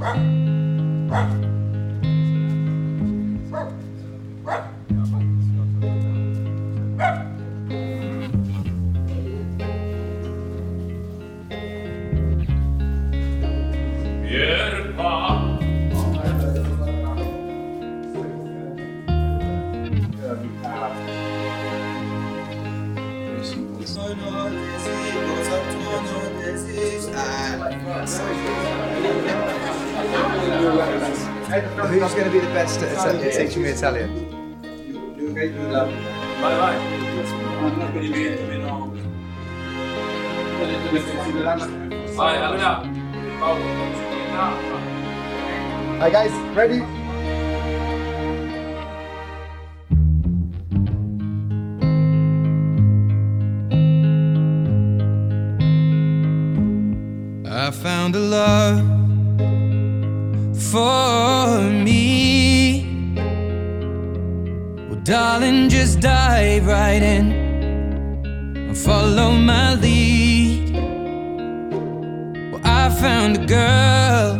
Who's going to be the best at teaching me Italian? Vai, vai. Vai, allora. Paolo. Hi guys, ready? I found a love for me. Well, darling, just dive right in and follow my lead. Well, I found a girl,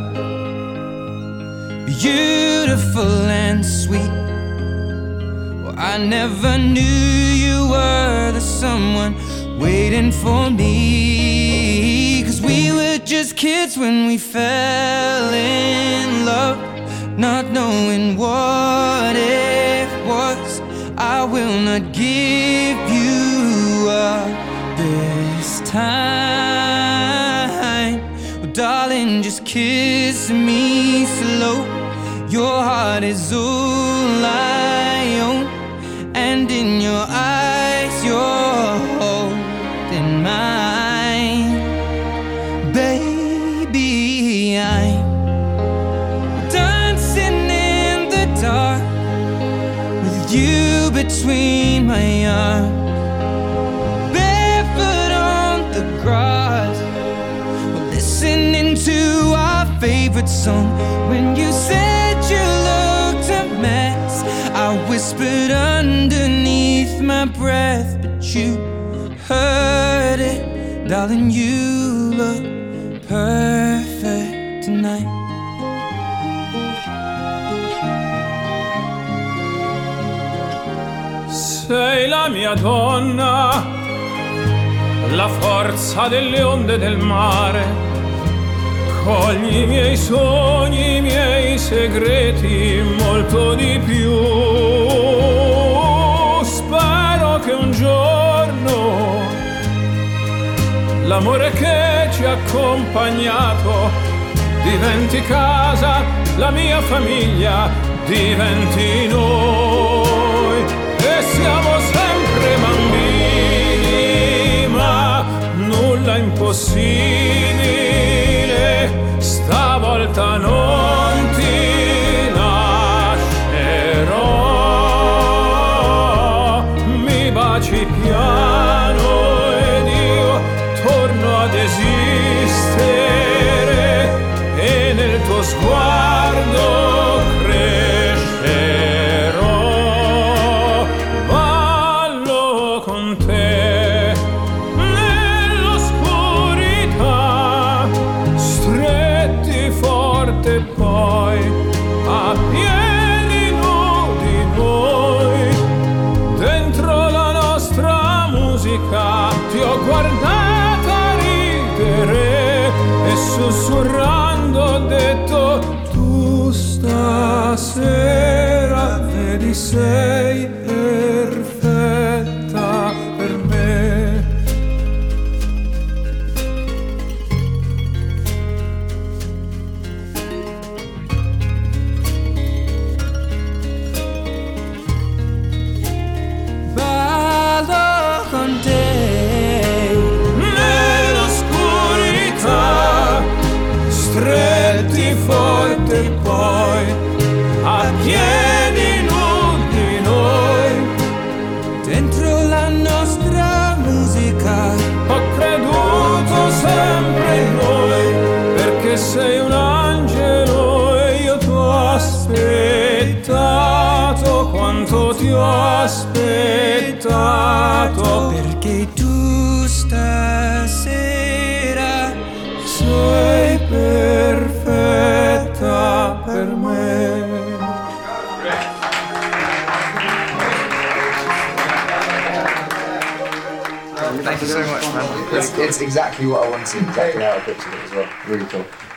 beautiful and sweet. Well, I never knew you were the someone waiting for me. 'Cause we were just kids when we fell in love, not knowing what it was. I will not give you up this time. Well, darling, just kiss me slow. Your heart is all I own, and in your eyes you're holding mine. Baby, I'm dancing in the dark with you between my arms, barefoot on the grass, listening to our favorite song. When you said you looked a mess, I whispered underneath my breath, but you heard it. Darling, you look perfect tonight. Sei la mia donna, la forza delle onde del mare. Cogli i miei sogni, i miei segreti, molto di più. Spero che un giorno l'amore che ci ha accompagnato diventi casa, la mia famiglia diventi noi. E siamo sempre bambini, ma nulla impossibile. Stavolta non ti lascerò. Mi baci piano ed io torno ad esistere, e nel tuo sguardo crescerò. Ballo con te nell'oscurità, stretti forte poi a piedi nudi noi. Dentro la nostra musica ti ho guardata ridere e sussurrando ho detto: tu stasera vedi sei perfetta per me. Ballo con te Nell'oscurità, stretti forte poi a piedi nudi noi. dentro la nostra musica. Ho creduto sempre in noi, perché sei un angelo e io ti ho aspettato quanto ti ho aspettato. Perché tu stasera Sei perfetta fatta per me. Thank you so much, man. It's exactly what I wanted, exactly how I pictured it as well. Really cool.